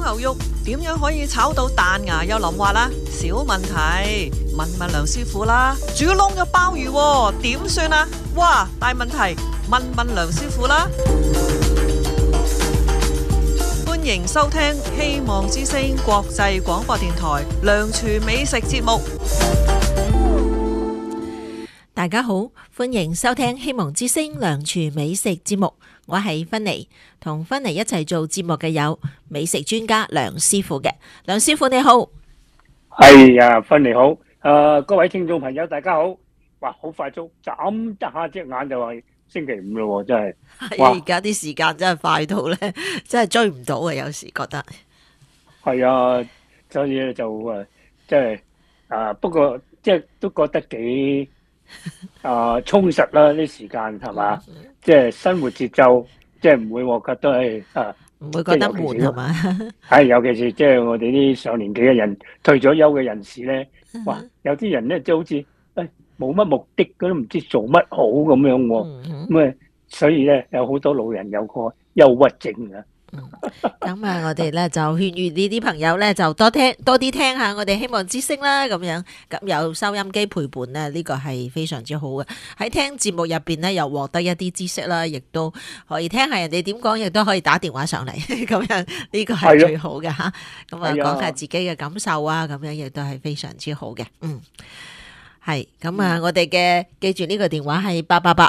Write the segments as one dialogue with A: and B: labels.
A: 牛肉點樣可以炒到彈牙又腍滑啦？小問題，問問梁師傅啦。煮燶咗鮑魚喎，點算啊？哇，大問題，問問梁師傅啦。歡迎收聽希望之聲國際廣播電台梁廚美食節目。
B: 大家好，歡迎收聽希望之聲梁廚美食節目，我係芬妮，同芬妮一齊做節目嘅有美食專家梁師傅嘅。梁師傅你好。
C: 係啊，芬妮好。各位聽眾朋友大家好。哇，好快速，眨得下隻眼就係星期五咯，真係。
B: 係而家啲時間真係快到咧，真係追唔到啊！有時覺得。
C: 係啊，所以咧就即係不過即係都覺得幾充實啦啲時間係嘛，即係生活節奏即係唔會我覺得係
B: 唔會覺得悶係嘛？
C: 係尤其是即係我哋啲上年紀嘅人，退咗休嘅人士咧，哇！有啲人咧即係好似冇乜目的，佢都唔知做乜好咁樣喎。咁所以咧有好多老人有個憂鬱症啊。
B: 咁我哋咧就勸喻呢啲朋友咧就多啲聽下我哋希望之聲啦，咁樣咁有收音機陪伴咧，呢個係非常之好嘅。喺聽節目入邊咧，又獲得一啲知識啦，亦都可以聽下人哋點講，亦都可以打電話上嚟，咁樣呢個係最好嘅吓。咁講下自己嘅感受啊，咁樣亦都係非常之好嘅。係咁我哋嘅記住呢個電話係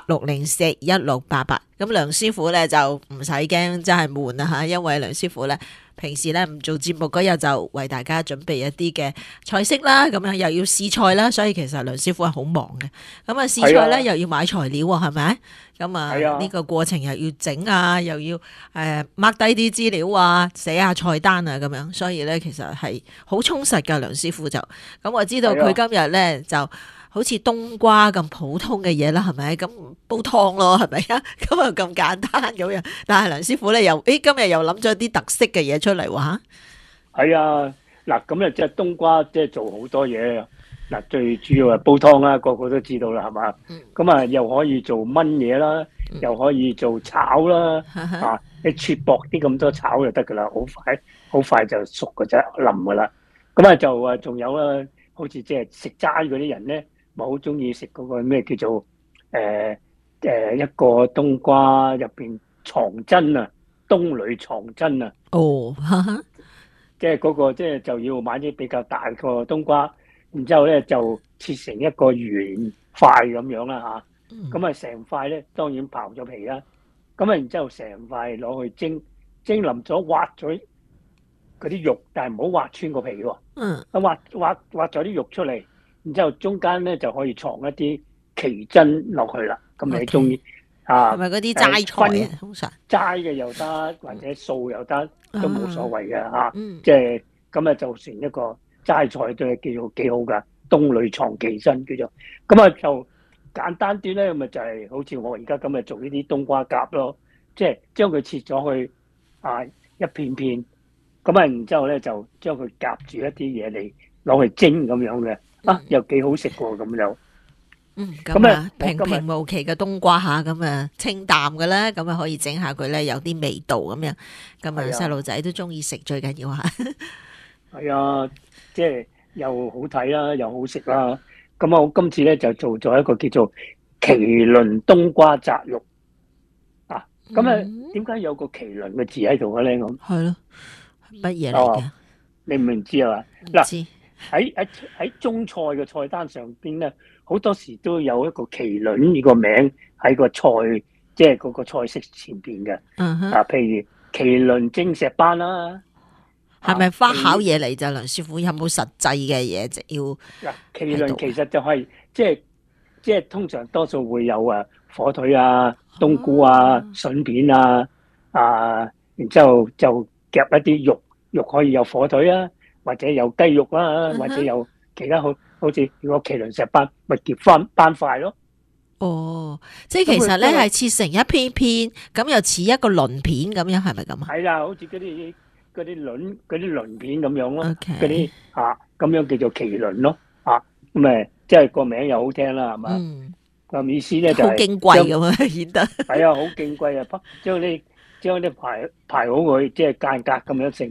B: 888-604-1688。咁梁師傅咧就唔使驚，真係悶啊吓，因為梁師傅咧平時咧唔做節目嗰日就為大家準備一啲嘅菜式啦，咁樣又要試菜啦，所以其實梁師傅係好忙嘅。咁試菜咧又要買材料喎，係咪？咁呢個過程又要整啊，又要mark低啲資料啊，寫下菜單啊，咁樣，所以咧其實係好充實噶。梁師傅就咁我知道佢今日咧就好似冬瓜咁普通嘅嘢啦，係咪？咁煲湯咯，係咪啊？咁啊咁簡單咁樣，但係梁師傅咧又今日又諗咗啲特色嘅嘢出嚟喎。係
C: 啊，嗱咁咧即係冬瓜即係做好多嘢。嗱，最主要係煲湯啦，個個都知道啦，係嘛？咁又可以做炆嘢啦，又可以做炒啦，你切薄啲咁多炒就得噶啦，好快就熟噶啫，腍噶啦。咁就仲有啦，好似即係食齋嗰啲人咧，咪好中意食嗰個咩叫做一個冬瓜入邊藏針啊，冬裏藏針啊。哦，即係嗰個即係就要買啲比較大個冬瓜。然之後咧就切成一個圓塊咁樣啦嚇，咁成塊咧當然刨咗皮啦，咁然之後成塊攞去蒸，蒸腍咗挖咗嗰啲肉，但係唔好挖穿個皮喎。挖咗啲肉出嚟，然之後中間咧就可以藏一啲奇珍落去啦。咁你中意係咪嗰啲齋菜啊？通常齋嘅又得，或者素又得，都冇所謂嘅嚇。即係咁就成一個。齋菜都係幾好噶，冬裏藏奇珍叫做，咁就簡單啲咧，咪就係好似我而家咁做呢啲冬瓜夾咯，即係將佢切咗去一片片，咁然之後咧就將佢夾住一啲嘢嚟攞去蒸咁樣嘅，又幾好食喎咁就。咁平平無奇嘅冬瓜下，咁清淡嘅咧，咁可以整下佢咧有啲味道咁樣，咁細路仔都中意食，最緊要嚇。係啊。即係又好睇啦，又好食啦。咁我今次咧就做咗一個叫做麒麟冬瓜扎肉啊。咁點解有個麒麟嘅字喺度嘅咧？咁係咯，乜嘢嚟嘅？你唔知啊？嗱，喺中菜嘅菜單上邊咧，好多時都有一個麒麟呢個名喺個菜，即係嗰個菜式前邊嘅。譬如麒麟蒸石斑啦。係咪花巧嘢嚟就？梁師傅有冇實際嘅嘢要？麒麟其實就係即係通常多數會有火腿啊、冬菇啊、筍片啊，然之後就夾一啲肉可以有火腿啊，或者有雞肉啦，或者有其他好似如果麒麟石斑咪夾翻斑塊咯。哦，即係其實咧係切成一片片，咁又似一個鱗片咁樣，係咪咁啊？係啦，好似嗰啲鱗片咁樣咯，嗰啲咁樣叫做麒麟咯，咁即係個名又好聽啦，係嘛？咁意思咧就係好矜貴咁啊，顯得係啊，好矜貴啊！將啲排好佢，即係間隔咁樣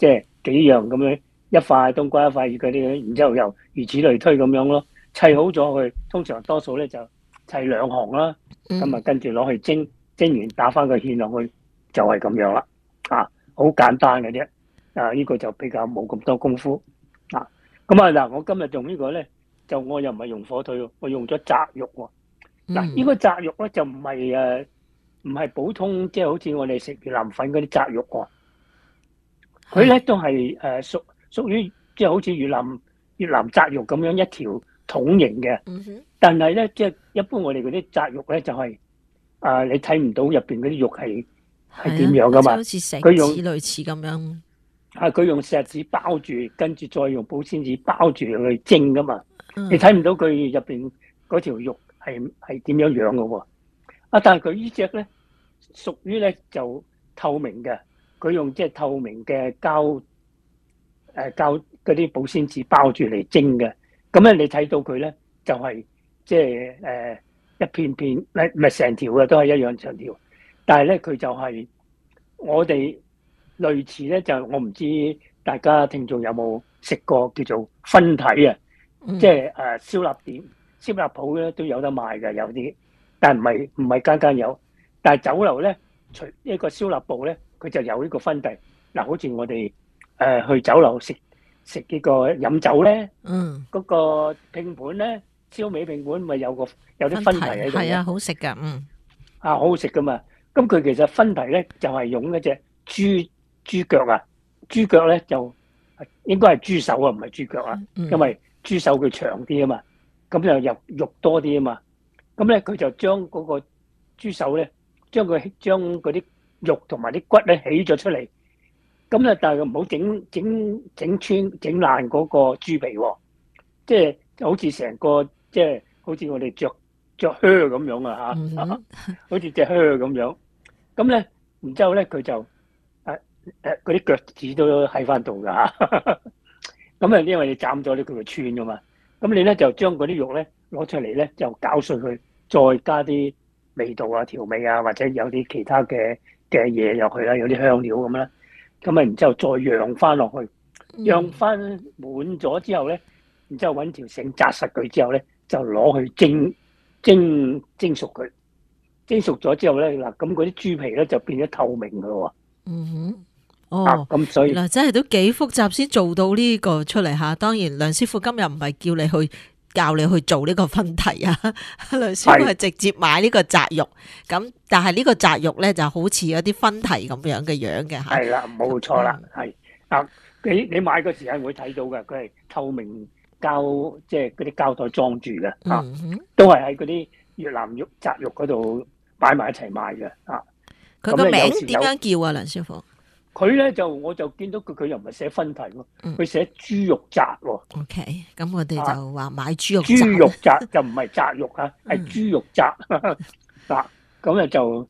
C: 即係幾樣咁樣，一塊冬瓜一塊嗰啲，然之後又如此類推咁樣咯。砌好咗佢，通常多數咧就砌兩行啦，咁啊跟住攞去蒸，蒸完打翻個芡落去，就係咁樣啦。好簡單嘅啫。呢個就比較冇咁多功夫。咁嗱，我今日用呢個咧，就我又唔係用火腿喎，我用咗雜肉喎。呢個雜肉咧就唔係普通，即係好似我哋食越南粉嗰啲雜肉喎。佢咧都係屬於即係好似越南雜肉咁樣一條筒形嘅。但係咧即係一般我哋嗰啲雜肉咧就係你睇唔到入邊嗰啲肉係點樣噶嘛？
B: 好似石子類似咁樣。
C: 佢用石子包住，跟住再用保鮮紙包住去蒸噶嘛。你睇唔到佢入邊嗰條肉係點樣樣嘅喎。但係佢呢隻咧屬於咧就透明嘅，佢用即係透明嘅膠嗰啲保鮮紙包住嚟蒸嘅。咁咧你睇到佢咧就係即係一片片，唔係成條嘅都係一樣長條，但係咧佢就係我哋類似咧就我唔知大家聽眾有冇食過叫做分體啊，即係燒臘店、燒臘鋪咧都有得賣嘅，有啲，但係唔係間間有。但係酒樓咧，除呢個燒臘部咧，佢就有呢個分體。嗱，好似我哋去酒樓食呢個飲酒咧，嗰個拼盤咧，燒味拼盤咪有啲分體喺度嘅。
B: 係啊，好食㗎，
C: 好好食噶嘛。咁佢其實分體咧就係用一隻豬腳啊，豬腳咧就應該係豬手啊，唔係豬腳啊，因為豬手佢長啲啊嘛，咁就入肉多啲啊嘛。咁咧佢就將嗰個豬手咧，將嗰啲肉同埋啲骨咧起咗出嚟。咁咧但係唔好整穿整爛嗰個豬皮喎，即係好似成個即係好似我哋着靴咁樣啊嚇，好似隻靴咁樣。咁咧，然之後咧佢就嗰啲腳趾都喺翻度㗎嚇。咁因為你斬咗咧，佢會穿㗎嘛。咁你咧就將嗰啲肉咧攞出嚟咧，就攪碎佢，再加啲味道啊、調味啊，或者有啲其他嘅嘢入去啦，有啲香料咁啦。咁然之後再釀翻落去，釀翻滿咗之後咧，然之後揾條繩紮實佢之後咧，就攞去蒸熟佢。蒸熟咗之後咧，嗱咁嗰啲豬皮咧就變咗透明㗎咯喎。咁所以
B: 嗱真係都幾複雜先做到呢個出嚟嚇。當然梁師傅今日唔係教你去做呢個分體啊，梁師傅係直接買呢個雜肉。咁但係呢個雜肉咧就好似有啲分體咁樣嘅樣嘅嚇。
C: 係啦，冇錯啦，係你買嘅時間會睇到嘅，佢係透明膠，即係嗰啲膠袋裝住嘅都係喺嗰啲越南雜肉嗰度擺埋一齊賣嘅
B: 佢個名點樣叫啊，梁師傅？
C: 佢咧我就見到佢又唔係寫分體喎，佢寫豬肉雜喎。
B: OK， 咁我哋就話買豬肉雜。
C: 豬肉雜就唔係雜肉啊，係豬肉雜咁咧就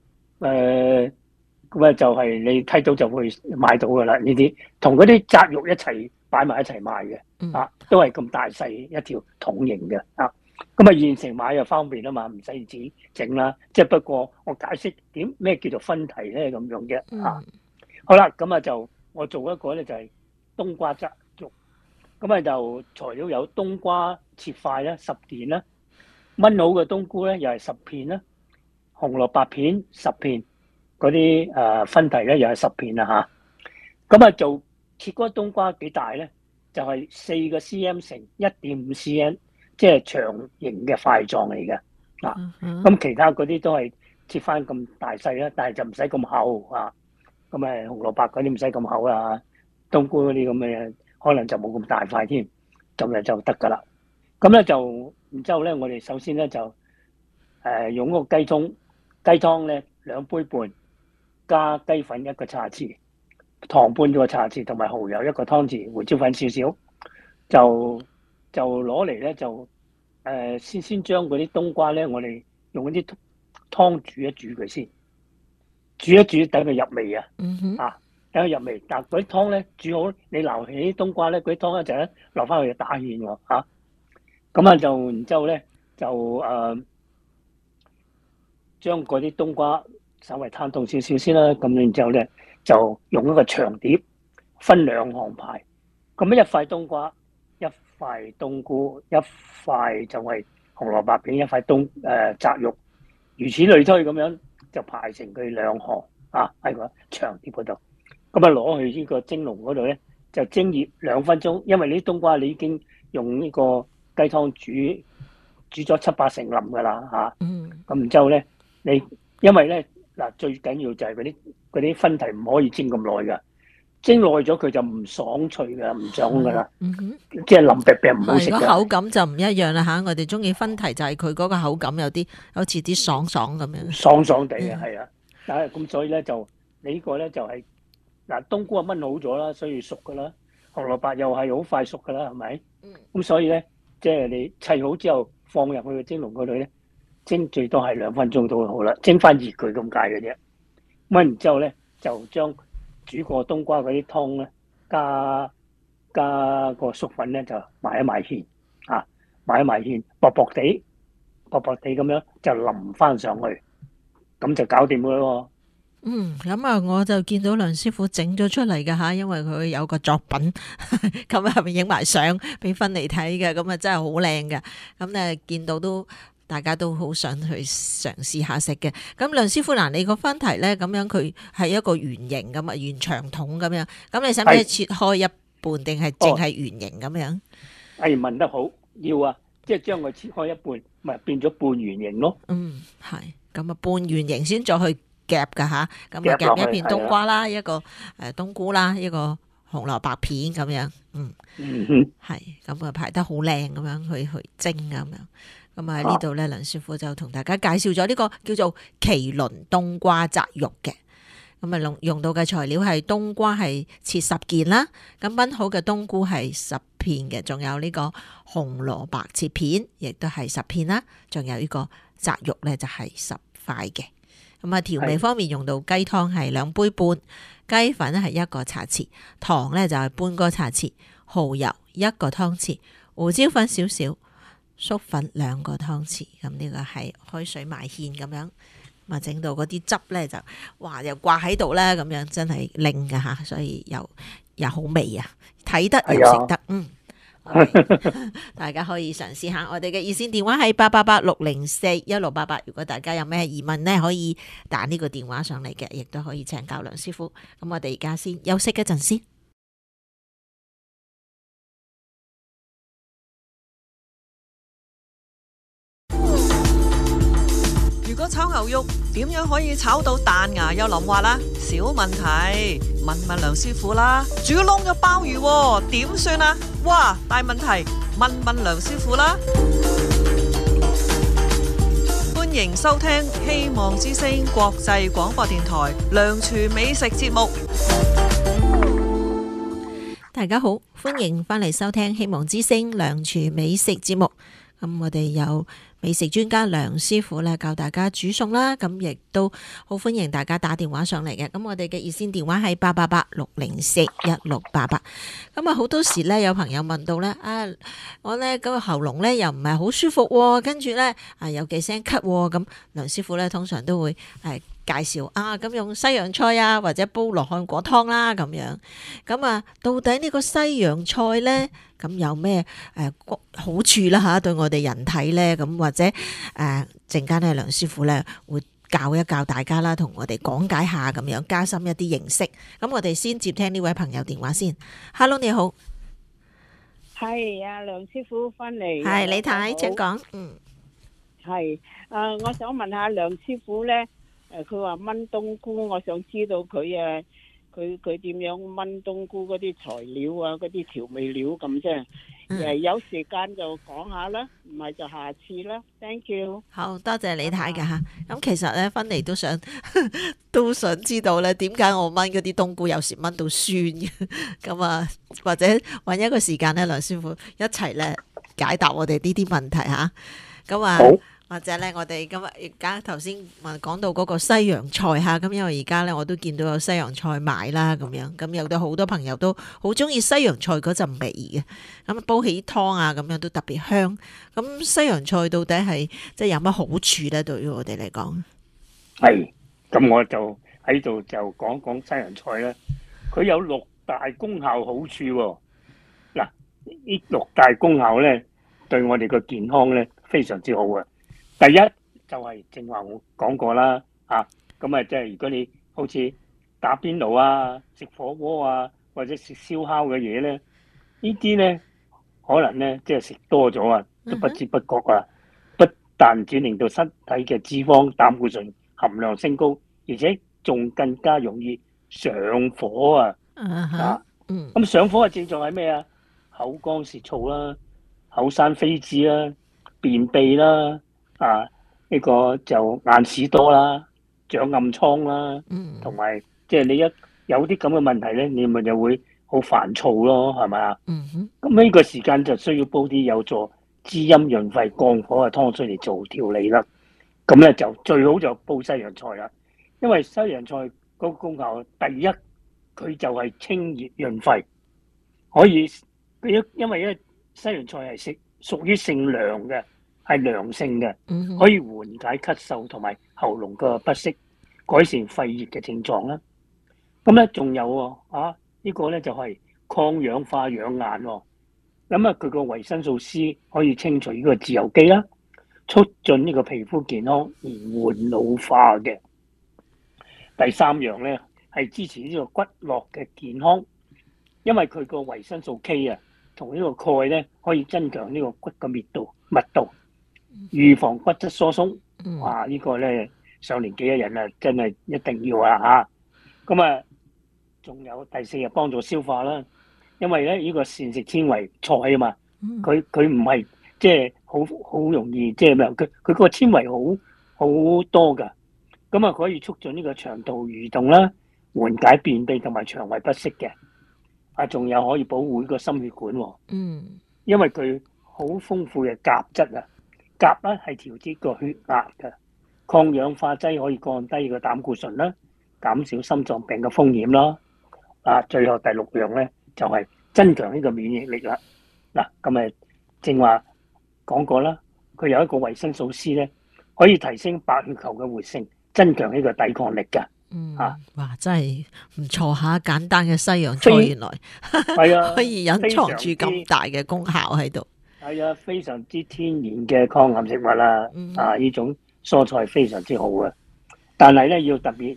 C: 就係你睇到就會買到噶啦。呢啲同嗰啲雜肉一齊擺埋一齊賣嘅都係咁大細一條筒形嘅咁現成買又方便啊嘛，唔使自己整啦。即係不過我解釋咩叫做分體咧咁樣嘅好啦，咁就我做一個咧就係冬瓜雜肉。咁就材料有冬瓜切塊啦，10件啦，炆好嘅冬菇咧又係10片啦，紅蘿蔔片10片，嗰啲分體咧又係10片啦嚇。咁做切嗰個冬瓜幾大咧？就係4個 cm 乘1.5 cm，即係長形嘅塊狀嚟嘅咁其他嗰啲都係切翻咁大細啦，但係就唔使咁厚咁紅蘿蔔嗰啲唔使咁厚啊，冬菇嗰啲咁嘅可能就冇咁大塊添，咁就得噶啦。咁咧然之後咧，我哋首先咧就用嗰個雞湯咧2杯半，加雞粉1個茶匙，糖半個茶匙，同埋蠔油1個湯匙，胡椒粉少少，就攞嚟咧就先將嗰啲冬瓜咧，我哋用嗰啲湯煮一煮佢先。煮一煮，等佢入味等佢入味。但嗰啲湯咧煮好，你撈起啲冬瓜咧，嗰啲湯咧就落翻去打芡喎咁然之後咧就將嗰啲冬瓜稍微攤凍少少先啦。咁然之後咧就用一個長碟分兩行排。咁一塊冬瓜，一塊冬菇，一塊就係紅蘿蔔片，一塊雜肉，如此類推咁樣就排成佢兩行喺個長碟嗰度。咁攞去呢個蒸籠嗰度咧，就蒸熱2分鐘，因為呢啲冬瓜你已經用呢個雞湯煮咗7、8成腍㗎啦咁然之後咧，因為咧最緊要就係嗰啲分題唔可以蒸咁耐㗎，蒸耐咗佢就唔爽脆㗎，唔爽㗎啦，即係腍啤啤唔好食
B: 個
C: 㗎。
B: 口感就唔一樣啦我哋中意分題就係佢嗰個口感有啲好似啲爽爽咁樣，
C: 爽爽地係啊，咁所以咧就你呢個咧就係冬菇炆好咗啦，所以熟㗎啦。紅蘿蔔又係好快熟㗎啦，係咪？咁所以咧，即係你砌好之後放入去個蒸籠嗰度咧，蒸最多係2分鐘都好啦，蒸翻熱佢咁解嘅啫。咁然之後咧，就將煮過冬瓜嗰啲湯咧，加個粟粉咧，就埋一埋芡埋一埋芡，薄薄地咁樣就淋翻上去，咁就搞掂㗎咯。
B: 咁我就見到梁師傅整咗出嚟㗎因為佢有個作品，咁係咪影埋相俾芬妮睇嘅？咁真係好靚嘅。咁見到大家都好想去嘗試下食嘅。咁梁師傅你個分題咧，咁樣佢係一個圓形咁圓長筒咁樣。咁你使唔使切開一半，定係淨係圓形咁樣？
C: 問得好，要啊，即係將佢切開一半，咪變咗半圓形咯。
B: 係。咁半圓形先再去夾㗎咁夾一片冬瓜啦，一個冬菇啦，一個紅蘿蔔片咁樣，係咁排得好靚咁樣去蒸咁樣。咁喺呢度咧，梁師傅就同大家介紹咗呢個叫做麒麟冬瓜紮肉嘅。咁用到嘅材料係冬瓜係切10件啦，咁炆好嘅冬菇係10片嘅，仲有呢個紅蘿蔔切片，亦都係10片啦，仲有呢個紮肉咧就係10塊嘅。調味方面用到雞湯係2杯半，雞粉係1個茶匙，糖咧就係半個茶匙，蠔油1個湯匙，胡椒粉少少，粟粉2個湯匙。咁呢個係開水埋芡咁樣，整到嗰啲汁咧就又掛喺度啦，咁樣真係靚㗎所以又好味啊，睇得又食得。大家可以嘗試下，我哋嘅熱線電話係888-604-1688。如果大家有咩疑問呢，可以打呢個電話上嚟嘅，亦都可以請教梁師傅。咁我哋而家先休息一陣先。
A: 如果炒牛肉點樣可以炒到彈牙又腍滑啦？小問題，問梁師傅啦。煮燶咗鮑魚點算啊？哇，大問題，問梁師傅啦。歡迎收聽希望之聲國際廣播電台梁廚美食節目。
B: 大家好，歡迎翻嚟收聽希望之聲梁廚美食節目。咁我哋有美食專家梁師傅咧教大家煮餸啦，咁亦都好歡迎大家打電話上嚟嘅。咁我哋嘅熱線電話係888-604-1688。咁好多時咧有朋友問到咧，我咧嗰個喉嚨咧又唔係好舒服，跟住咧有幾聲咳，咁梁師傅咧通常都會介紹咁用西洋菜或者煲羅漢果湯啦咁樣。咁到底呢個西洋菜咧咁有咩好處啦對我哋人體咧？咁或者陣間咧梁師傅咧會教一教大家啦，同我哋講解下咁樣，加深一啲認識。咁我哋先接聽呢位朋友電話先。Hello， 你好。
D: 係梁師傅翻嚟。
B: 係你睇，請講。
D: 係我想問下梁師傅咧，佢話炆冬菇，我想知道佢點樣炆冬菇嗰啲材料嗰啲調味料咁啫。有時間就講下啦，唔係就下次啦。Thank you。好
B: 多謝你睇㗎吓。咁其實咧，芬妮都想知道咧，點解我炆嗰啲冬菇有時炆到酸嘅？咁或者揾一個時間咧，梁師傅一齊咧解答我哋呢啲問題吓。咁或者咧，我哋今日而家頭先講到嗰個西洋菜吓，咁因為而家咧我都見到有西洋菜賣啦，咁樣咁有好多朋友都好中意西洋菜嗰陣味嘅，咁煲起湯咁樣都特別香。咁西洋菜到底係即係有乜好處咧？對於我哋嚟講，
C: 係咁我就喺度就講西洋菜啦。佢有6 大功效好處喎。嗱，呢六大功效咧，對我哋個健康咧非常之好啊。第一就係正話我講過啦，咁啊即係如果你好似打邊爐啊、食火鍋啊或者食燒烤嘅嘢咧，呢啲咧可能咧即係食多咗啊，都不知不覺啊，不但只令到身體嘅脂肪、膽固醇含量升高，而且仲更加容易上火啊！咁上火嘅症狀係咩啊？口乾舌燥啦、口生痱滋啦、便秘啦、呢個就眼屎多啦、長暗瘡啦，同埋即係你一有啲咁嘅問題咧，你咪就會好煩躁咯，係咪啊？咁呢個時間就需要煲啲有助滋陰潤肺、降火嘅湯水嚟做調理啦。咁咧就最好就煲西洋菜啦，因為西洋菜嗰個功效，第一佢就係清熱潤肺，可以因為咧西洋菜係屬於性涼嘅，係涼性嘅，可以緩解咳嗽同埋喉嚨嘅不適，改善肺熱嘅症狀啦。咁咧仲有呢個咧就係抗氧化養顏喎。咁佢個維生素 C 可以清除呢個自由基啦，促進呢個皮膚健康，延緩老化嘅。第三樣咧係支持呢個骨骼嘅健康，因為佢個維生素 K 啊，同呢個鈣咧可以增強呢個骨嘅密度，預防骨質疏鬆。哇！呢個咧上年紀嘅人啊，真係一定要啊嚇。咁仲有第四日幫助消化啦，因為咧呢個膳食纖維菜啊嘛，佢唔係即係好容易即係咩？佢個纖維好多㗎，咁可以促進呢個腸道蠕動啦，緩解便秘同埋腸胃不適嘅。仲有可以保護呢個心血管喎。因為佢好豐富嘅鉀質啊，鉀咧係調節個血壓嘅，抗氧化劑可以降低個膽固醇啦，減少心臟病嘅風險啦。最後第六樣咧就係增強呢個免疫力啦。咁正話講過啦，佢有一個維生素 C 咧，可以提升白血球嘅活性，增強呢個抵抗力嘅。
B: 哇，真係唔錯下，簡單嘅西洋菜原來可以隱藏住咁大嘅功效喺度。
C: 係啊，非常之天然嘅抗癌食物啦。呢種蔬菜非常之好嘅，但係咧要特別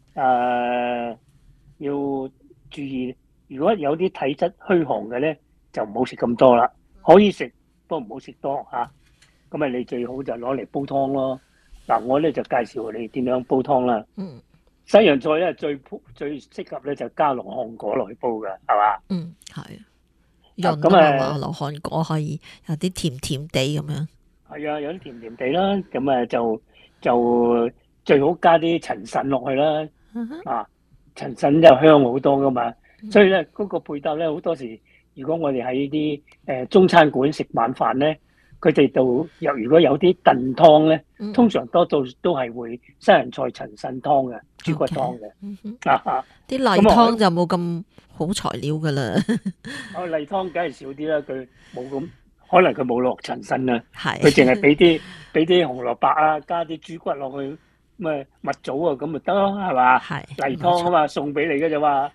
C: 要注意，如果有啲體質虛寒嘅咧，就唔好食咁多啦。可以食，不過唔好食多嚇。咁你最好就攞嚟煲湯咯。我咧就介紹你點樣煲湯啦。西洋菜咧最適合咧就加羅漢果落去煲嘅，係嘛？
B: 係。潤啊，羅漢果可以有啲甜甜地咁樣。
C: 係啊，有啲甜甜地啦。咁就最好加啲陳腎落去啦。陳腎就香好多噶嘛。所以咧嗰個配搭咧好多時，如果我哋喺啲中餐館食晚飯咧，佢哋如果有啲燉湯咧，通常多數都係會西洋菜陳腎湯嘅，豬骨湯嘅。
B: 啲例湯就冇咁好材料噶啦。
C: 例湯梗係少啲啦，佢冇咁，可能佢冇落陳腎啊，
B: 佢
C: 淨係俾啲紅蘿蔔啊，加啲豬骨落去，咩蜜棗啊，咁咪得咯，係嘛？例湯啊嘛，送俾你嘅啫嘛。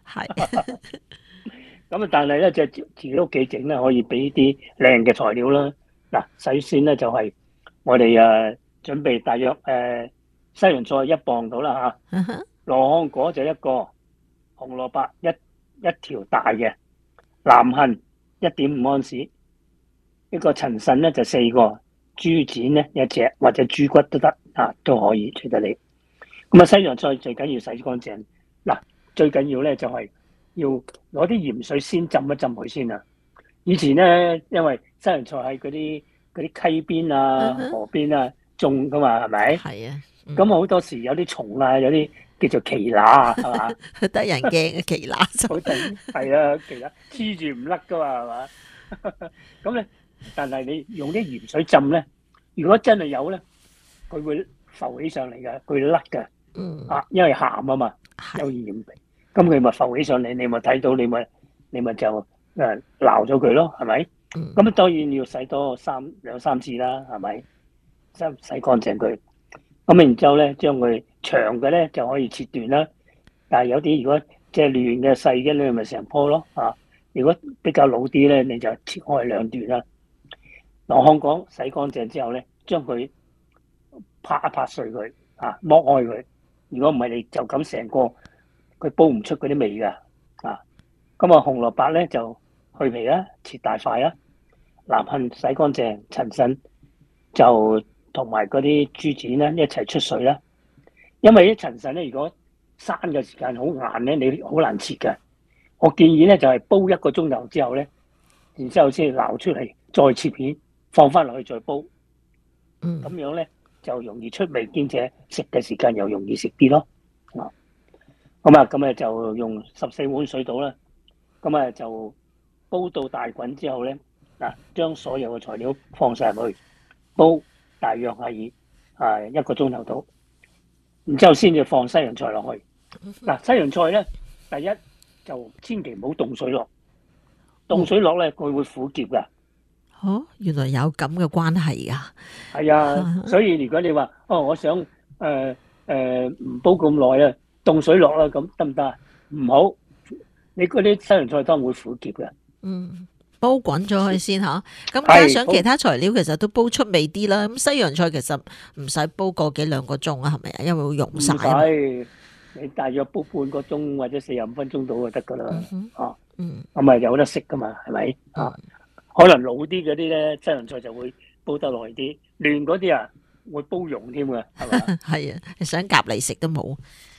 C: 咁但係咧就自己屋企整咧，可以俾啲靚嘅材料啦。首先咧就係我哋準備大約西洋菜1磅到啦嚇，羅漢果就1個，紅蘿蔔一條大嘅，南杏1.5安士，一個陳腎咧就4個，豬展咧1隻或者豬骨都得都可以隨得你。咁西洋菜最緊要洗乾淨。最緊要咧就係要攞啲鹽水先浸一浸佢先啊。以前咧因為西洋菜喺嗰啲溪邊啊、河邊啊種噶嘛，係咪？
B: 係啊。
C: 咁好多時有啲蟲啊，有啲叫做奇乸啊，係嘛？
B: 得人驚嘅奇乸。
C: 係啊，奇乸黐住唔甩噶嘛，係嘛？咁咧，但係你用啲鹽水浸咧，如果真係有咧，佢會浮起上嚟嘅，佢會甩嘅。因為鹹啊嘛，有鹽味，咁佢咪浮起上嚟，你咪睇到，你咪就撈咗佢咯，係咪？咁當然要洗多兩三次啦，係咪？洗乾淨佢。咁然之後咧，將佢長嘅咧就可以切斷啦。但係有啲如果即係嫩嘅細嘅咧，咪成棵咯啊！如果比較老啲咧，你就切開兩段啦。羅漢果洗乾淨之後咧，將佢拍一拍碎佢啊，剝開佢。如果唔係，你就咁成個佢煲唔出嗰啲味噶啊！咁啊，紅蘿蔔咧就去皮啦，切大塊啦。南杏洗乾淨，陳腎就同埋嗰啲豬展咧一齊出水啦。因為啲陳腎咧，如果生嘅時間好硬咧，你好難切嘅。我建議咧就係煲1個鐘頭之後咧，然之後先撈出嚟，再切片放翻落去再煲。咁樣咧就容易出味，兼且食嘅時間又容易食啲咯。咁啊就用14碗水倒啦。咁啊就煲到大滾之後咧，嗱將所有嘅材料放晒入去煲，大約係1個鐘頭到。然之後先至放西洋菜落去。嗱，西洋菜咧，第一就千祈唔好凍水落，凍水落咧佢會苦澀噶。
B: 哦，原來有咁嘅關係噶。
C: 係啊，所以如果你話我想唔煲咁耐啊，凍水落啦，咁得唔得啊？唔好，你嗰啲西洋菜湯會苦澀嘅。
B: 煲滾咗佢先吓，咁加上其他材料其實都煲出味啲啦。咁西洋菜其實唔使煲個幾2個鐘啊，係咪啊？因為會溶晒。唔使，
C: 你大約煲半個鐘或者45分鐘到就得噶啦。咁啊有得食噶嘛，係咪啊？可能老啲嗰啲咧西洋菜就會煲得耐啲，嫩嗰啲啊會煲溶添噶，係嘛？
B: 係啊，你想夾嚟食都冇。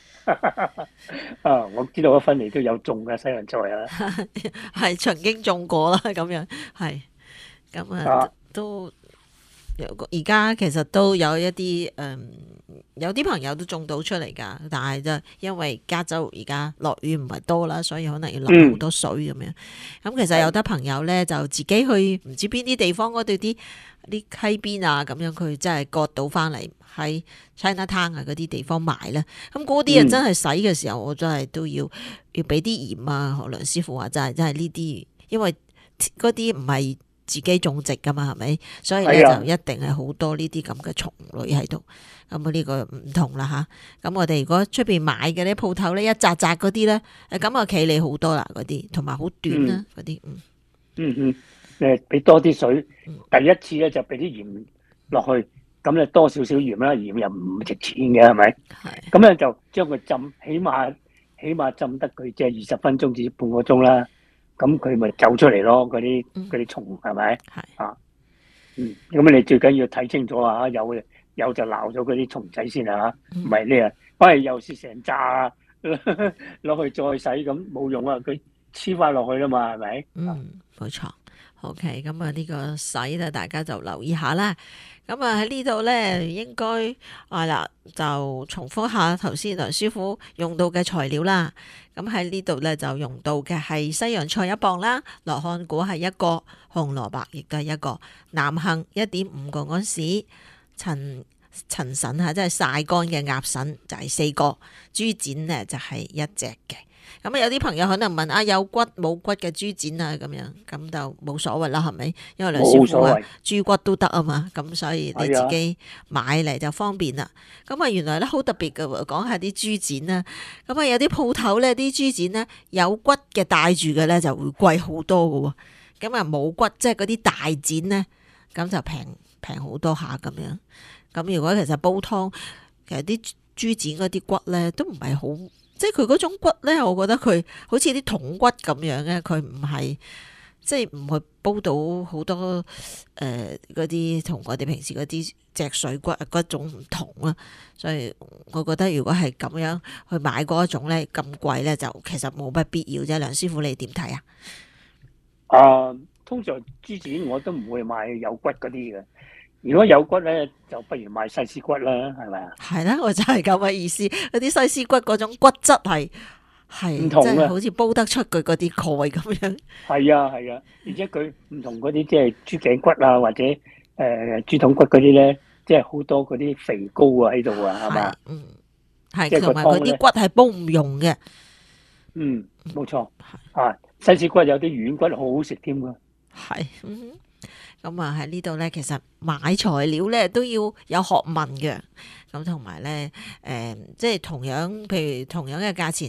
C: 我知道我芬妮都有種嘅西洋菜啊，
B: 係曾經種過啦，咁樣係，咁啊都而家其實都有一啲有啲朋友都種到出嚟噶，但係就因為加州而家落雨唔係多啦，所以可能要落好多水咁樣。咁其實有得朋友咧就自己去唔知邊啲地方嗰度啲溪邊啊咁樣，佢真係割到翻嚟喺 Chinatown 啊嗰啲地方賣啦。咁嗰啲人真係洗嘅時候，我真係都要俾啲鹽啊。何梁師傅話真係呢啲，因為嗰啲唔係自己種植噶嘛，係咪？所以咧就一定係好多呢啲咁嘅蟲類喺度。咁啊呢個唔同啦吓。咁我哋如果出邊買嘅啲鋪頭咧，一紮紮嗰啲咧，咁啊企理好多啦嗰啲，同埋好短啦嗰啲。
C: 俾多啲水，第一次咧就俾啲鹽落去，咁咧多少少鹽啦，鹽又唔值錢嘅，係咪？係。咁咧就將佢浸，起碼浸得佢即係20分鐘至半個鐘啦。咁佢咪走出嚟咯，嗰啲蟲係咪？係啊。咁你最緊要睇清楚啊，有就撈咗嗰啲蟲仔先啊，唔係呢啊，又是成扎落去再洗咁冇用啊，佢黐翻落去啦嘛，係咪？
B: 冇錯。OK， 咁啊呢個洗咧，大家就留意下啦。咁啊喺呢度咧，應該嗱就重複下頭先梁師傅用到嘅材料啦。咁喺呢度咧就用到嘅係西洋菜1磅啦，羅漢果係1個，紅蘿蔔亦都係1個，南杏1.5個安士，陳腎吓即係曬乾嘅鴨腎就係4個，豬展咧就係1隻嘅。咁有啲朋友可能問有骨冇骨嘅豬展啊，咁樣咁就冇所謂啦，係咪？因為梁師傅話豬骨都得啊嘛，咁所以你自己買嚟就方便啦。咁啊原來咧好特別嘅喎，講下啲豬展啦。咁啊有啲鋪頭咧啲豬展咧有骨嘅帶住嘅咧就會貴好多嘅喎。咁啊冇骨即係嗰啲大展咧，咁就平好多下咁樣。咁如果其實煲湯，其實啲豬展嗰啲骨咧都唔係好。即係佢嗰種骨咧，我覺得佢好似啲筒骨咁樣嘅，佢唔係即係唔會煲到好多嗰啲同我哋平時嗰啲脊髓骨嗰種唔同啊，所以我覺得如果係咁樣去買嗰一種咧咁貴咧，就其實冇乜必要啫。梁師傅你點睇啊？
C: 通常豬展我都唔會買有骨嗰啲嘅。如果有骨咧，就不如買西施骨啦，係咪啊？係
B: 啦，我就係咁嘅意思。嗰啲西施骨嗰種骨質係
C: 唔同嘅，
B: 即係好似煲得出佢嗰啲鈣咁樣。
C: 係啊，而且佢唔同嗰啲即係豬頸骨啊，或者豬筒骨嗰啲咧，即係好多嗰啲肥膏啊喺度啊，係嘛？
B: 係同埋嗰啲骨係煲唔溶嘅。
C: 冇錯。西施骨有啲軟骨好好食添㗎。
B: 係。咁啊喺呢度咧，其實買材料咧都要有學問嘅，咁同埋咧，即係譬如同樣嘅價錢，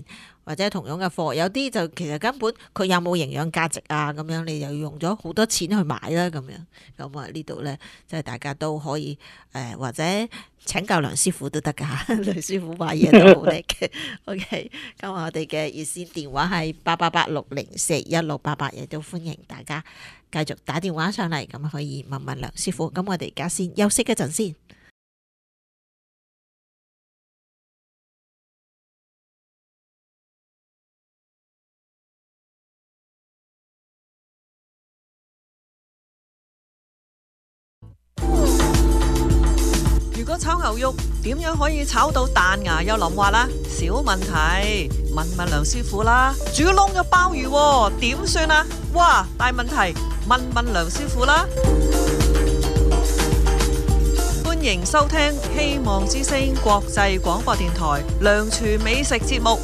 B: 或者同樣嘅貨，有啲就其實根本佢有冇營養價值啊咁樣，你又要用咗好多錢去買啦咁樣。咁啊呢度咧，即係大家都可以或者請教梁師傅都得噶嚇，梁師傅買嘢都好叻嘅。OK， 今日我哋嘅熱線電話係888-604-1688，亦都歡迎大家繼續打電話上嚟，咁可以問問梁師傅。咁我哋而家先休息一陣先。
A: 如果炒牛肉點樣可以炒到彈牙又腍滑啦？小問題，問問梁師傅啦。煮燶咗鮑魚喎，點算啊？哇，大問題，問問梁師傅啦。歡迎收聽希望之聲國際廣播電台梁廚美食節目。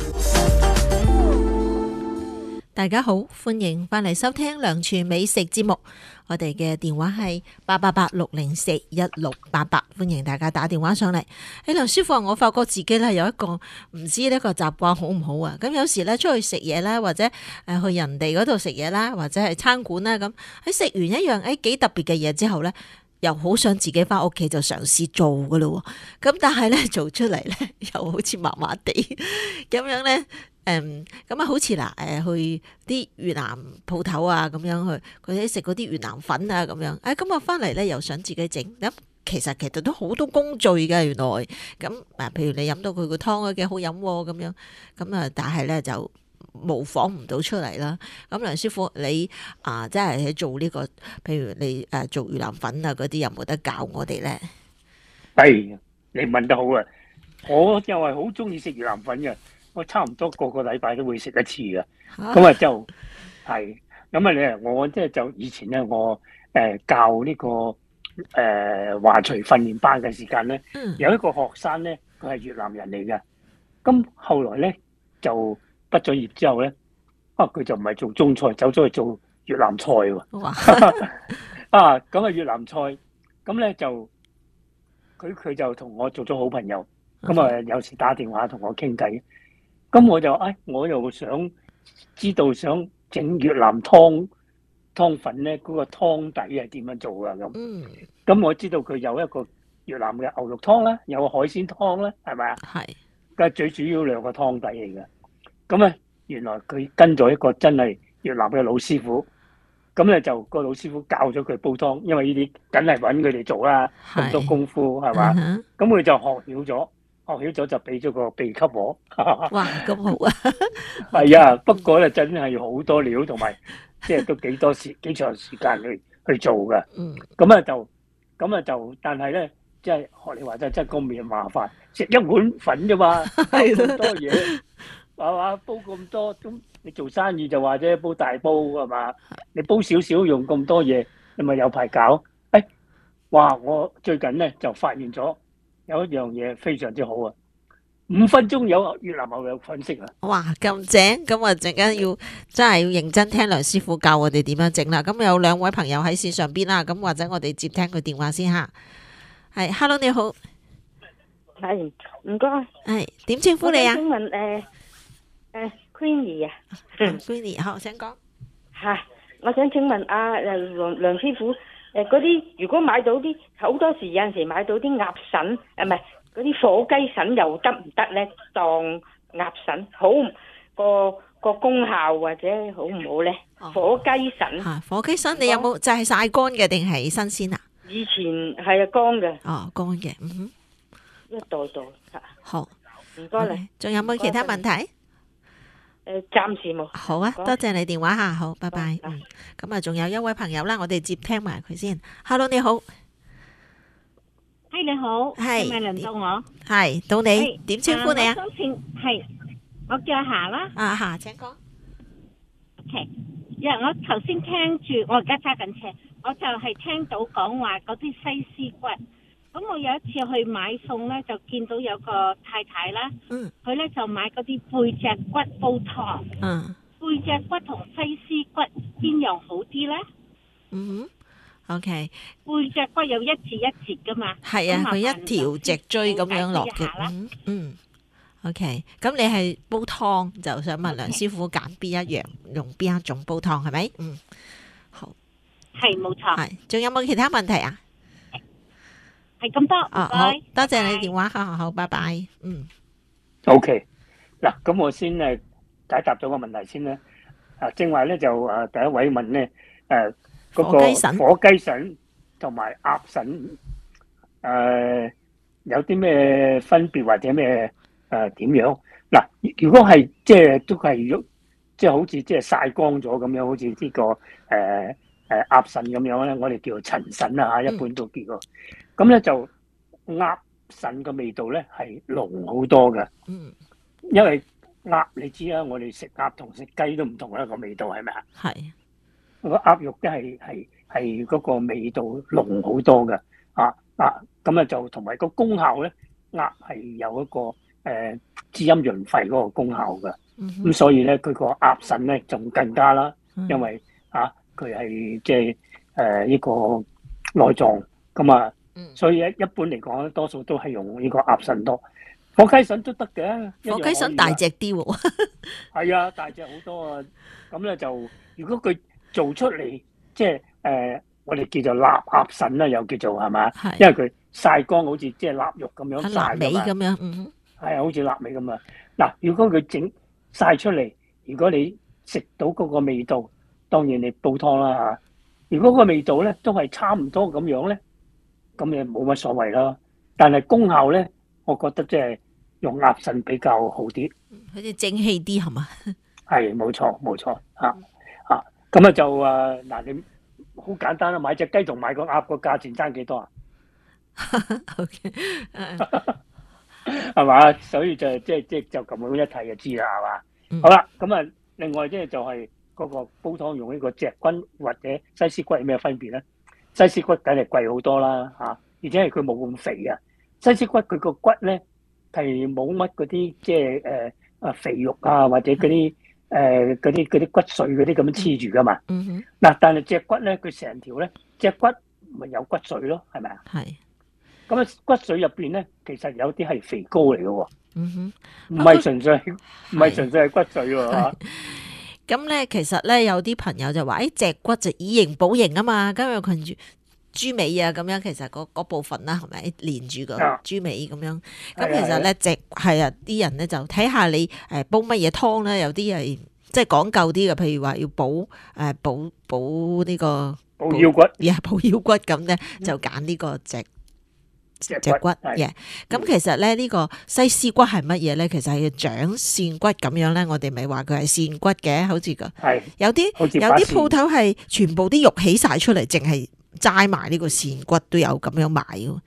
B: 大家好，歡迎翻嚟收聽梁廚美食節目。我哋嘅電話係888-604-1688，歡迎大家打電話上嚟。梁師傅，我發覺自己咧有一個唔知呢個習慣好唔好啊？咁有時咧出去食嘢啦，或者去人哋嗰度食嘢啦，或者係餐館啦，咁喺食完一樣幾特別嘅嘢之後咧，又好想自己翻屋企就嘗試做噶咯。咁但係咧做出嚟咧又好似麻麻地咁樣咧。咁啊，好似去啲越南鋪頭啊，咁樣去佢哋食嗰啲越南粉啊，咁樣。咁我翻嚟咧又想自己整，咁其實都好多工序嘅原來。咁譬如你飲到佢個湯幾好飲咁樣，咁啊，但係咧就模仿唔到出嚟啦。咁梁師傅，你即係喺做呢個，譬如你做越南粉啊嗰啲，有冇得教我哋咧？
C: 係，你問得好啊！我又係好中意食越南粉嘅。我差唔多個禮拜都會食一次嘅，咁就係咁啊！我即係就以前咧，我教呢個華廚訓練班嘅時間咧，有一個學生咧，佢係越南人嚟嘅。咁後來咧就畢咗業之後咧，佢就唔係做中菜，走咗去做越南菜喎。咁越南菜，咁咧就佢就同我做咗好朋友，咁有時打電話同我傾偈。咁我就我又想知道想整越南湯粉咧，嗰個湯底係點樣做噶咁。咁我知道佢有一個越南嘅牛肉湯啦，有個海鮮湯啦，係咪啊？係。咁最主要兩個湯底嚟嘅。咁原來佢跟咗一個真係越南嘅老師傅。咁咧就個老師傅教咗佢煲湯，因為呢啲梗係揾佢哋做啦，咁多功夫係嘛。咁佢就學曉咗。學曉咗就俾咗個秘笈我。
B: 哇，咁好啊！
C: 係啊，不過咧真係好多料，同埋即係都幾長時間去做㗎。咁就，但係咧，即係學你話齋，真係個面麻煩，食一碗粉啫嘛，煲咁多嘢，係嘛？煲咁多，咁你做生意就話啫，煲大煲係嘛？你煲少少用咁多嘢，你咪有排搞。哇！我最近咧就發現咗。有一樣嘢非常之好啊！5分鐘有越南牛肉粉食啊！
B: 哇，咁正！咁我陣間真係要認真聽梁師傅教我哋點樣整啦。咁有2位朋友喺線上邊啦，咁或者我哋接聽佢電話先吓。係 ，Hello 你好，
E: 係唔該，
B: 係點稱呼你啊？
E: 請問Queenie 啊
B: ，Queenie 好，請講。
E: 係，我想請問梁師傅。嗰啲如果買到啲好多時有陣時買到啲鴨腎，唔係嗰啲火雞腎又得唔得咧？當鴨腎好個功效或者好唔好咧？火雞腎
B: 火雞腎你有冇就係曬乾嘅定係新鮮啊？
E: 以前係乾嘅。哦，
B: 乾嘅，
E: 一袋袋
B: 好，
E: 唔該你。
B: 仲有冇其他問題？
E: 暫時冇。
B: 好啊，多謝你電話吓，好，拜拜。咁啊，仲有一位朋友啦，我哋接聽埋佢先。Hello， 你好。
F: 你好。係咪輪到我？
B: 係，到你。點稱呼你啊？
F: 我叫阿夏啦。
B: 夏，請講。
F: OK，我頭先聽住，我而家揸緊車，我就係聽到講話嗰啲西施骨。咁我有一次去買餸咧，就見到有個太太啦，佢咧就買嗰啲背脊骨煲湯。背脊骨同西施骨邊樣好啲咧
B: ？OK。
F: 背脊骨有一節一節噶嘛？
B: 係啊，佢一條脊椎咁樣落嘅。 OK，咁你係煲湯，就想問梁師傅揀邊一樣，用邊一種煲湯係咪？好，
F: 係冇錯，
B: 係。仲有冇其他問題啊？
F: 係咁多，唔
B: 好，
F: 該，
B: 多謝你電話，好，拜拜。
C: OK，嗱，咁我先解答咗個問題先啦。正話咧就第一位問咧嗰個火雞腎同埋鴨腎有啲咩分別或者咩點樣？嗱，如果係即係都係即係好似即係曬乾咗咁樣，好似呢個鴨腎咁樣咧，我哋叫做陳腎啊，一般都叫過。咁咧就鴨腎嘅味道咧係濃好多嘅。因為鴨你知啦，我哋食鴨同食雞都唔同啦，個味道係咪啊？
B: 係。
C: 個鴨肉咧係嗰個味道濃好多嘅。咁就同埋個功效咧，鴨係有一個滋陰潤肺嗰個功效嘅。咁所以咧佢個鴨腎咧仲更加啦，因為佢係即係呢個內臟咁啊。所以一般嚟講，多數都係用呢個鴨腎多，火雞腎都得嘅。
B: 火雞腎大隻啲喎，
C: 係啊，大隻好多啊。咁咧就如果佢做出嚟，即係我哋叫做臘鴨腎啦，又叫做係嘛？因為佢曬乾，好似即係臘肉咁樣曬
B: 尾咁樣，
C: 係啊，好似臘味咁啊。嗱，如果佢整曬出嚟，如果你食到嗰個味道，當然你煲湯啦嚇。如果個味道咧都係差唔多咁樣咧，咁你冇乜所謂啦。但係功效咧，我覺得即係用鴨腎比較好啲，
B: 好似正氣啲係嘛？
C: 係冇錯咁就嗱，你好簡單啦，買隻雞同買個鴨個價錢爭幾多啊
B: ？OK，
C: 係嘛？所以就咁樣一睇就知啦，係嘛？好啦，咁另外即係就係嗰個煲湯用呢個脊骨或者西施骨有咩分別咧？西施骨梗係貴好多啦而且係佢冇咁肥啊。西施骨佢個骨咧係冇乜嗰啲即係肥肉啊，或者嗰啲骨髓嗰啲咁樣黐住噶嘛。嗱，但係脊骨咧，佢成條咧，脊骨咪有骨髓咯，係咪啊？
B: 係。
C: 咁骨髓入邊咧，其實有啲係肥膏嚟嘅喎。唔係純粹係骨髓喎。
B: 咁咧，其實咧有啲朋友就話，脊骨就以形補形啊嘛，咁又近住豬尾啊，咁樣其實嗰部分啦，係咪連住個豬尾咁樣？咁其實咧係啊，啲人咧就睇下你煲乜嘢湯咧，有啲係即係講究啲嘅，譬如話要補呢個
C: 補腰骨，
B: 補腰骨咁咧就揀呢個脊骨嘅。咁其實咧呢個西施骨係乜嘢咧？其實係掌扇骨咁樣咧，我哋咪話佢係扇骨嘅，好似個有啲鋪頭係全部啲肉起晒出嚟，淨係齋埋呢個扇骨都有咁樣賣嘅。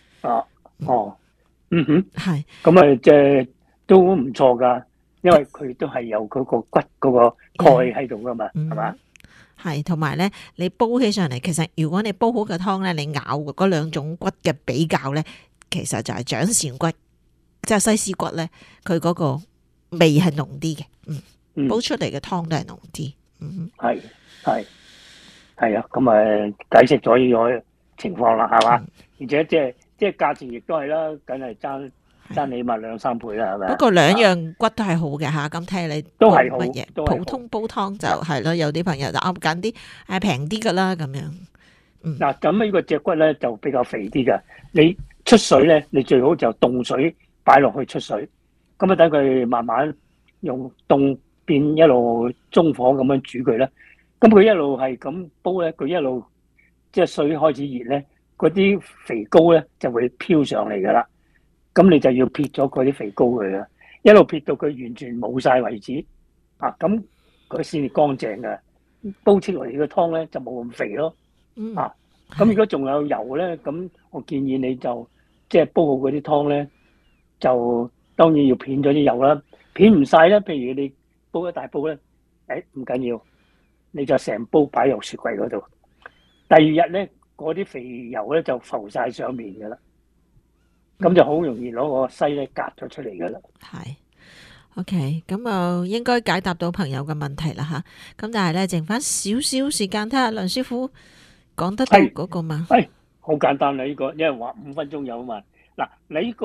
B: 係
C: 咁即係都唔錯噶，因為佢都係有嗰個骨嗰個鈣喺度噶嘛，係嘛？
B: 係，同埋咧，你煲起上嚟，其實如果你煲好嘅湯咧，你咬嗰兩種骨嘅比較咧，其實就係掌扇骨，即係西施骨咧，佢嗰個味係濃啲嘅，煲出嚟嘅湯都係濃啲，
C: 係啊，咁解釋咗呢個情況啦，係嘛？而且即係價錢亦都係啦，梗係爭起碼2-3倍啦，係咪？
B: 不過兩樣骨都係好嘅嚇，咁睇下你
C: 都係好
B: 乜嘢？普通煲湯就係咯，有啲朋友就揀啲平啲㗎啦，咁樣。
C: 嗱，咁呢個脊骨咧就比較肥啲㗎。你出水咧，你最好就凍水擺落去出水，咁等佢慢慢用凍變一路中火咁樣煮佢啦。咁佢一路係咁煲咧，佢一路即係水開始熱咧，嗰啲肥膏咧就會飄上嚟㗎啦。咁你就要撇咗嗰啲肥膏佢啦，一路撇到佢完全冇晒為止咁佢先至乾淨嘅。煲出嚟嘅湯咧就冇咁肥咯。咁如果仲有油咧，咁我建議你就即係煲好嗰啲湯咧，就當然要片咗啲油啦。片唔晒咧，譬如你煲一大煲咧，唔緊要，你就成煲擺入雪櫃嗰度。第二日咧，嗰啲肥油咧就浮晒上面㗎啦。咁就好容易攞個西咧隔咗出嚟噶啦。
B: 係 ，OK， 咁就應該解答到朋友嘅問題啦吓。咁但係咧，剩翻少少時間，睇下梁師傅講得到嗰個嘛。
C: 好簡單啦，呢個因為話5分鐘有嘛。嗱，你呢個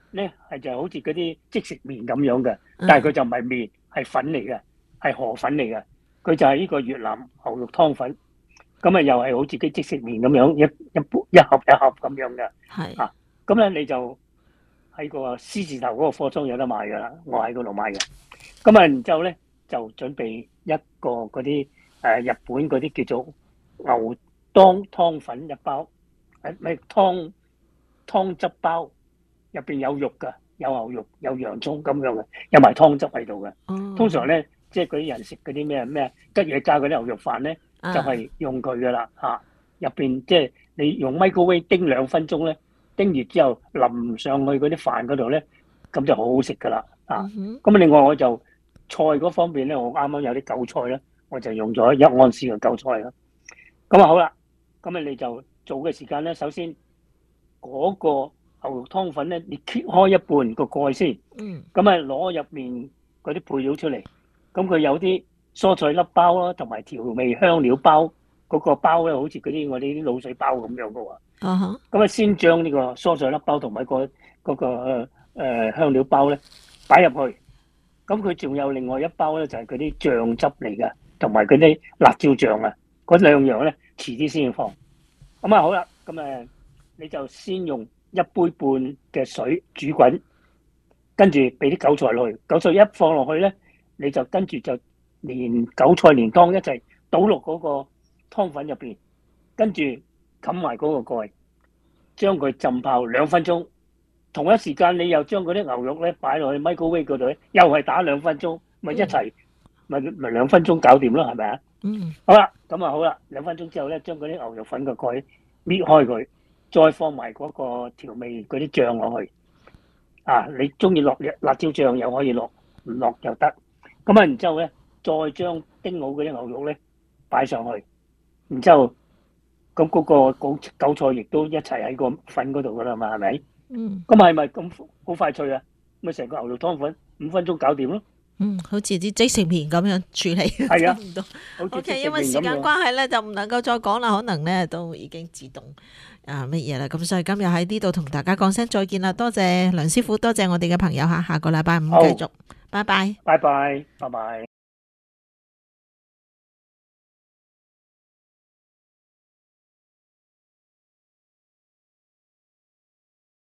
C: 咧係就好似嗰啲即食麵咁樣嘅，但係佢就唔係麵，係粉嚟嘅，係河粉嚟嘅。佢就係呢個越南牛肉湯粉，咁啊又係好似啲即食麵咁樣，一盒一盒咁樣嘅。
B: 係
C: 啊，咁咧你就喺個獅字頭嗰個貨倉有得賣㗎啦，我喺嗰度買嘅。咁啊，然之後咧就準備一個嗰啲日本嗰啲叫做牛當湯粉一包，咪湯汁包，入邊有肉㗎，有牛肉，有洋葱咁樣嘅，有埋湯汁喺度嘅。通常咧，即係嗰啲人食嗰啲咩吉野家嗰啲牛肉飯咧，就係用佢㗎啦嚇。入邊即係你用 microwave 叮2分鐘咧，叮完之後淋上去嗰啲飯嗰度咧，咁就好好食㗎啦啊！咁另外我就菜嗰方面咧，我啱啱有啲韭菜咧，我就用咗1安士嘅韭菜啦。咁啊好啦，咁啊你就做嘅時間咧，首先嗰個牛肉湯粉咧，你揭開一半個蓋先，咁啊攞入面嗰啲配料出嚟，咁佢有啲蔬菜粒包啦，同埋調味香料包，嗰個包咧好似嗰啲我哋啲鹵水包咁樣嘅喎。咁啊先將呢個蔬菜粒包同埋嗰個香料包咧擺入去，咁佢仲有另外一包咧就係嗰啲醬汁嚟嘅，同埋嗰啲辣椒醬啊，嗰兩樣咧遲啲先放。咁啊好啦，咁你就先用1杯半嘅水煮滾，跟住俾啲韭菜落去，韭菜一放落去咧，你就跟住就連韭菜連湯一齊倒落嗰個湯粉入邊，跟住冚埋嗰個蓋，將佢浸泡2分鐘。同一時間你又將嗰啲牛肉咧擺落去 microwave 嗰度咧，又係打2分鐘，咪一齊咪2分鐘搞掂咯，係咪啊？好啦，咁啊好啦，2分鐘之後咧，將嗰啲牛肉粉嘅蓋搣開佢，再放埋嗰個調味嗰啲醬落去。啊，你中意落辣椒醬又可以落，唔落又得。咁啊，然之後咧，再將叮好嗰啲牛肉咧擺上去，然之後咁嗰個韭菜亦都一齊喺個粉嗰度噶啦嘛，係咪？咁係咪咁好快脆啊？咪成個牛肉湯粉5分鐘搞掂咯。
B: 好似啲即食麵咁樣處理，
C: 係啊，
B: 差唔多。
C: 好似
B: OK， 因為時間關係咧，就唔能夠再講啦，可能咧都已經自動乜嘢啦。咁所以今日喺呢度同大家講聲再見啦，多謝梁師傅，多謝我哋嘅朋友嚇，下個禮拜5繼續，拜拜。
C: 拜拜，拜拜。